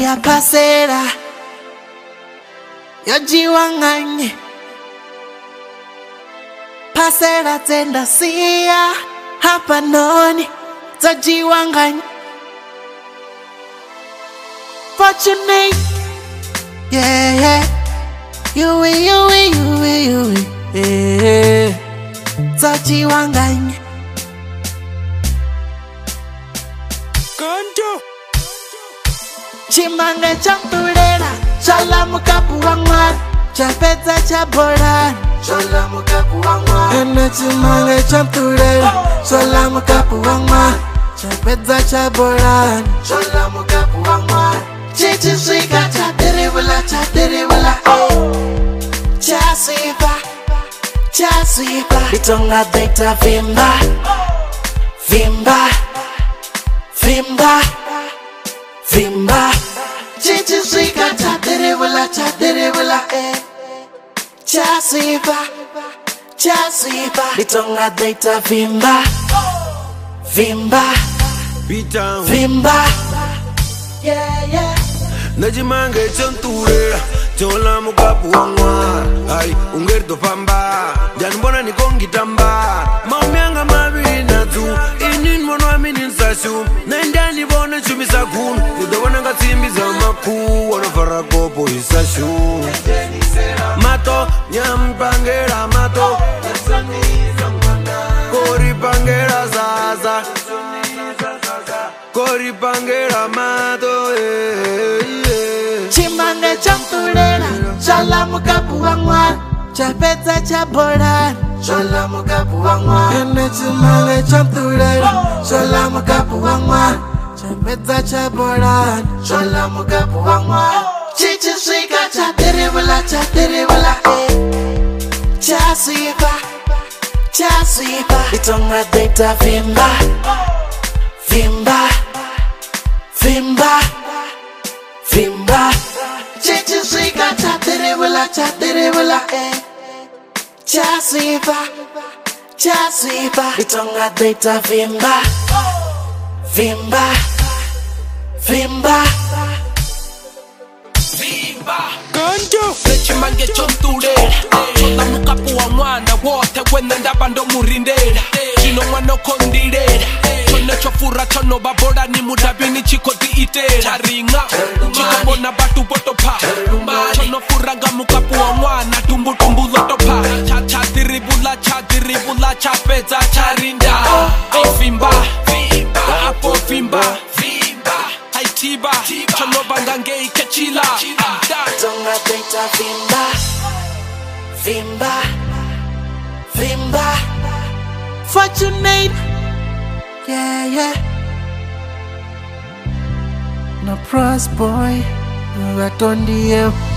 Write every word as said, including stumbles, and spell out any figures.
ya pasera yajiwanganye pasera tenda siya hapa noni zajiwanganye fortunate yeah yeah you we you we you we you we yeah zajiwanganye Kanto Chimange chamturera Shala mukapu wangwa Chapeza chabora Shala mukapu wangwa Ene chimange chamturera Shala mukapu wangwa Chapeza chabora Shala mukapu wangwa Chichi shika chateribula chateribula Chasifa Chasifa Bitonga data vimba Vimba Vimba Vimba Chichi shika chateribula chateribula eh Chasifa Chasifa Bitonga data vimba Vimba Beatdown Vimba Yeah yeah Najimange chanturera Chola mukapu wangwa Ay, ungerto famba Janbona ni kongi tamba Maumianga mabina tu Inin mono aminin sashu Naindani bona chumisa kun Kuda wana ngatimbi za maku Wana faragopo isashu Mato, nyampangera mato Kori pangera zaza Kori pangera mato eh, yeah. Chimange chamturera Shala mukapu wangwa Chapeza chabora Shala mukapu wangwa Ene chimange chamturera Shala mukapu wangwa Chapeza chabora Shala mukapu wangwa Chichi shika chateribula chateribula eh Chasifa Chasifa Bitonga data vimba Vimba Vimba Vimba Chichi shika chateribula chateribula eh Chasifa Chasifa Bitonga data vimba Vimba Vimba Kanto Nechimange chonturera Chola mukapu wa mwana wote Wena ndaba ndo murindera Chino mwana kondirera Chone chofura chono babora ni mudabini chiko di itera Charinga Chiko mona batu botopa Chono furanga mukapu wa mwana Tumbu tumbu lotopa Cha cha diribula cha diribula Cha peza charinda Vimba Apo vimba Haitiba Chono bangange ikechila Bitonga data vimba Vimba Vimba Fortunate Yeah yeah No pros boy Ratondi